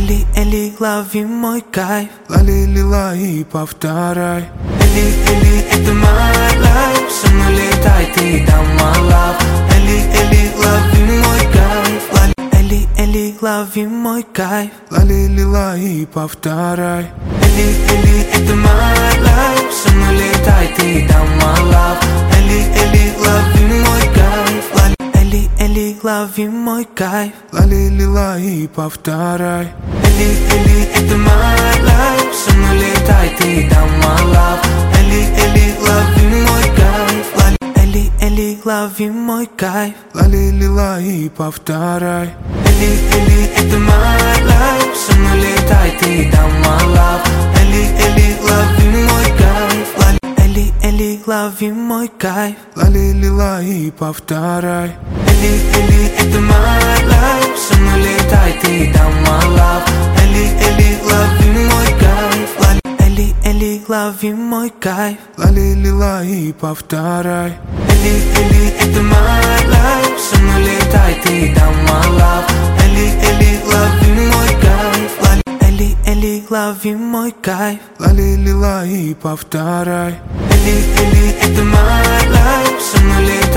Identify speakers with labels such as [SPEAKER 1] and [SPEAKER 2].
[SPEAKER 1] Эли, Эли, лови мой кайф.
[SPEAKER 2] Лали-лила и повторяй.
[SPEAKER 1] Эли, Эли, это my life. Со мной летай, ты там my love. Эли, Эли, лови мой кайф. Эли, Эли, лови мой кайф.
[SPEAKER 2] Лали-лила и повторяй.
[SPEAKER 1] Эли, Эли, это my life. Со мной летай, ты там my love. Эли, Эли, лови мой кайф. Эли, Эли, лови мой кайф.
[SPEAKER 2] Лали-лила и повторяй.
[SPEAKER 1] Эли, Эли, это my life. Со мной летай, ты там my love. Эли, Эли, лови мой кайф. Эли, Эли, лови мой кайф.
[SPEAKER 2] Лали-лила и повторяй.
[SPEAKER 1] Эли, Эли, это my life. Со мной летай, ты там my love. Эли, Эли, лови мой кайф. Эли, Эли, лови мой кайф.
[SPEAKER 2] Лали-лила и повторяй.
[SPEAKER 1] Эли, Эли, это my life. Со мной летай, ты там my love. Эли, Эли, лови мой кайф. Эли, Эли, лови мой кайф.
[SPEAKER 2] Лали-лила и повторяй.
[SPEAKER 1] Эли, Эли, это my life. Со мной летай, ты там my love. Эли, Эли, лови мой кайф. Эли, Эли, лови мой кайф.
[SPEAKER 2] Лали-лила и повторяй.
[SPEAKER 1] Эли, Эли, это my life. Со мной летай.